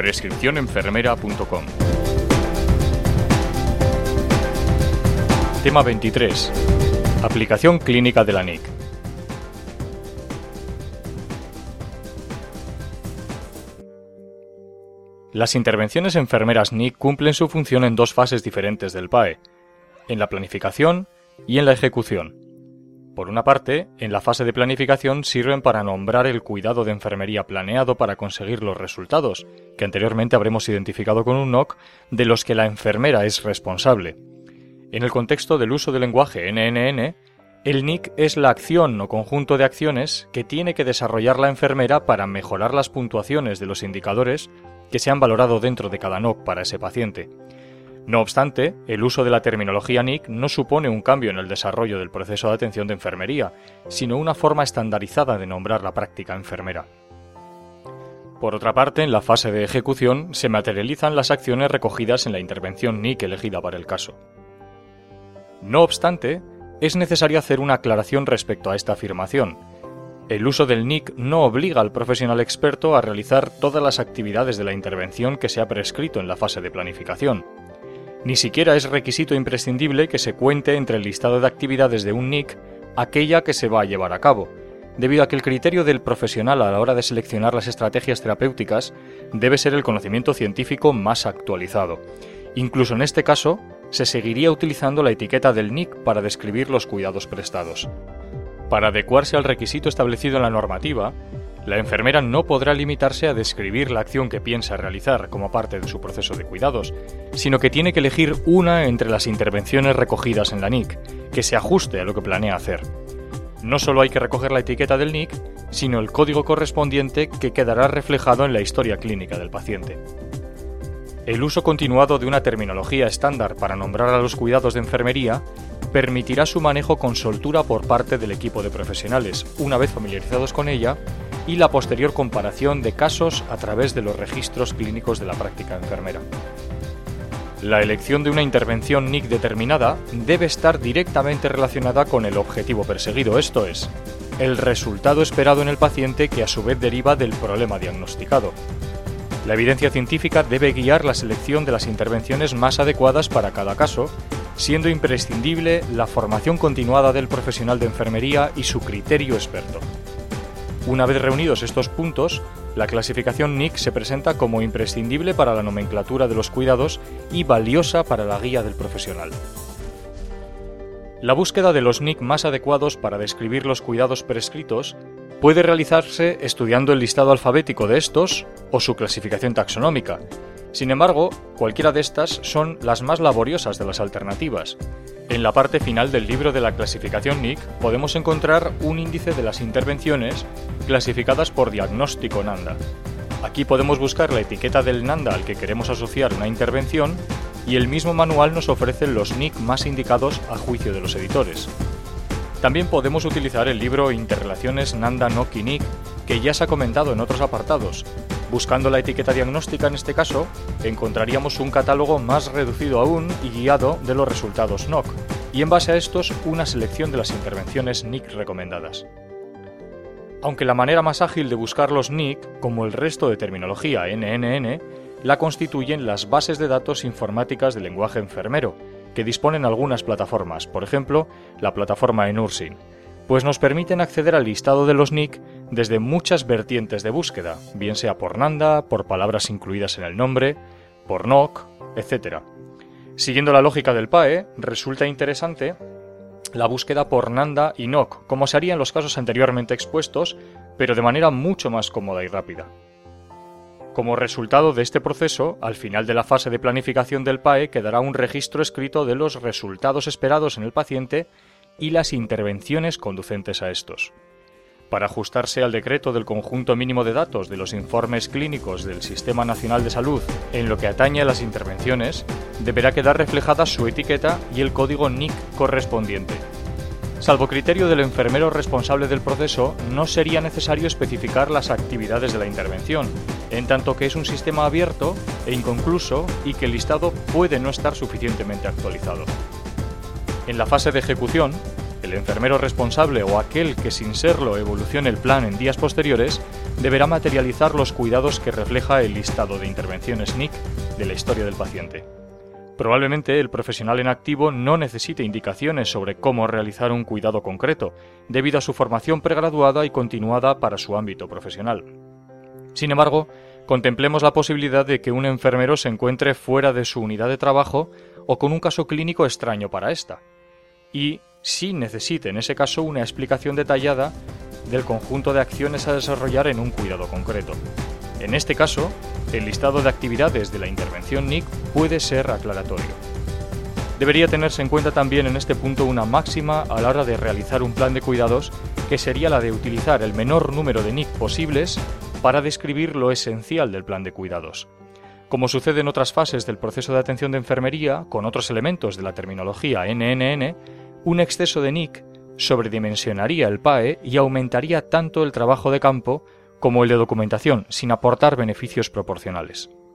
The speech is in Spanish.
prescripcionenfermera.com. Tema 23. Aplicación clínica de la NIC. Las intervenciones enfermeras NIC cumplen su función en dos fases diferentes del PAE, en la planificación y en la ejecución. Por una parte, en la fase de planificación sirven para nombrar el cuidado de enfermería planeado para conseguir los resultados, que anteriormente habremos identificado con un NOC, de los que la enfermera es responsable. En el contexto del uso del lenguaje NNN, el NIC es la acción o conjunto de acciones que tiene que desarrollar la enfermera para mejorar las puntuaciones de los indicadores que se han valorado dentro de cada NOC para ese paciente. No obstante, el uso de la terminología NIC no supone un cambio en el desarrollo del proceso de atención de enfermería, sino una forma estandarizada de nombrar la práctica enfermera. Por otra parte, en la fase de ejecución se materializan las acciones recogidas en la intervención NIC elegida para el caso. No obstante, es necesario hacer una aclaración respecto a esta afirmación. El uso del NIC no obliga al profesional experto a realizar todas las actividades de la intervención que se ha prescrito en la fase de planificación. Ni siquiera es requisito imprescindible que se cuente entre el listado de actividades de un NIC aquella que se va a llevar a cabo, debido a que el criterio del profesional a la hora de seleccionar las estrategias terapéuticas debe ser el conocimiento científico más actualizado. Incluso en este caso, se seguiría utilizando la etiqueta del NIC para describir los cuidados prestados. Para adecuarse al requisito establecido en la normativa, la enfermera no podrá limitarse a describir la acción que piensa realizar como parte de su proceso de cuidados, sino que tiene que elegir una entre las intervenciones recogidas en la NIC, que se ajuste a lo que planea hacer. No solo hay que recoger la etiqueta del NIC, sino el código correspondiente que quedará reflejado en la historia clínica del paciente. El uso continuado de una terminología estándar para nombrar a los cuidados de enfermería permitirá su manejo con soltura por parte del equipo de profesionales, una vez familiarizados con ella, y la posterior comparación de casos a través de los registros clínicos de la práctica enfermera. La elección de una intervención NIC determinada debe estar directamente relacionada con el objetivo perseguido, esto es, el resultado esperado en el paciente que a su vez deriva del problema diagnosticado. La evidencia científica debe guiar la selección de las intervenciones más adecuadas para cada caso, siendo imprescindible la formación continuada del profesional de enfermería y su criterio experto. Una vez reunidos estos puntos, la clasificación NIC se presenta como imprescindible para la nomenclatura de los cuidados y valiosa para la guía del profesional. La búsqueda de los NIC más adecuados para describir los cuidados prescritos puede realizarse estudiando el listado alfabético de estos o su clasificación taxonómica. Sin embargo, cualquiera de estas son las más laboriosas de las alternativas. En la parte final del libro de la clasificación NIC podemos encontrar un índice de las intervenciones clasificadas por diagnóstico NANDA. Aquí podemos buscar la etiqueta del NANDA al que queremos asociar una intervención y el mismo manual nos ofrece los NIC más indicados a juicio de los editores. También podemos utilizar el libro Interrelaciones NANDA NOC y NIC, que ya se ha comentado en otros apartados. Buscando la etiqueta diagnóstica en este caso, encontraríamos un catálogo más reducido aún y guiado de los resultados NOC, y en base a estos una selección de las intervenciones NIC recomendadas. Aunque la manera más ágil de buscar los NIC, como el resto de terminología NNN, la constituyen las bases de datos informáticas del lenguaje enfermero, que disponen algunas plataformas, por ejemplo, la plataforma eNursing, pues nos permiten acceder al listado de los NIC desde muchas vertientes de búsqueda, bien sea por NANDA, por palabras incluidas en el nombre, por NOC, etc. Siguiendo la lógica del PAE, resulta interesante la búsqueda por NANDA y NOC, como se haría en los casos anteriormente expuestos, pero de manera mucho más cómoda y rápida. Como resultado de este proceso, al final de la fase de planificación del PAE quedará un registro escrito de los resultados esperados en el paciente y las intervenciones conducentes a estos. Para ajustarse al decreto del conjunto mínimo de datos de los informes clínicos del Sistema Nacional de Salud en lo que atañe a las intervenciones, deberá quedar reflejada su etiqueta y el código NIC correspondiente. Salvo criterio del enfermero responsable del proceso, no sería necesario especificar las actividades de la intervención, en tanto que es un sistema abierto e inconcluso y que el listado puede no estar suficientemente actualizado. En la fase de ejecución, el enfermero responsable o aquel que sin serlo evolucione el plan en días posteriores deberá materializar los cuidados que refleja el listado de intervenciones NIC de la historia del paciente. Probablemente el profesional en activo no necesite indicaciones sobre cómo realizar un cuidado concreto, debido a su formación pregraduada y continuada para su ámbito profesional. Sin embargo, contemplemos la posibilidad de que un enfermero se encuentre fuera de su unidad de trabajo o con un caso clínico extraño para ésta, y sí necesite en ese caso una explicación detallada del conjunto de acciones a desarrollar en un cuidado concreto. En este caso, el listado de actividades de la intervención NIC puede ser aclaratorio. Debería tenerse en cuenta también en este punto una máxima a la hora de realizar un plan de cuidados, que sería la de utilizar el menor número de NIC posibles para describir lo esencial del plan de cuidados. Como sucede en otras fases del proceso de atención de enfermería, con otros elementos de la terminología NNN, un exceso de NIC sobredimensionaría el PAE y aumentaría tanto el trabajo de campo como el de documentación, sin aportar beneficios proporcionales.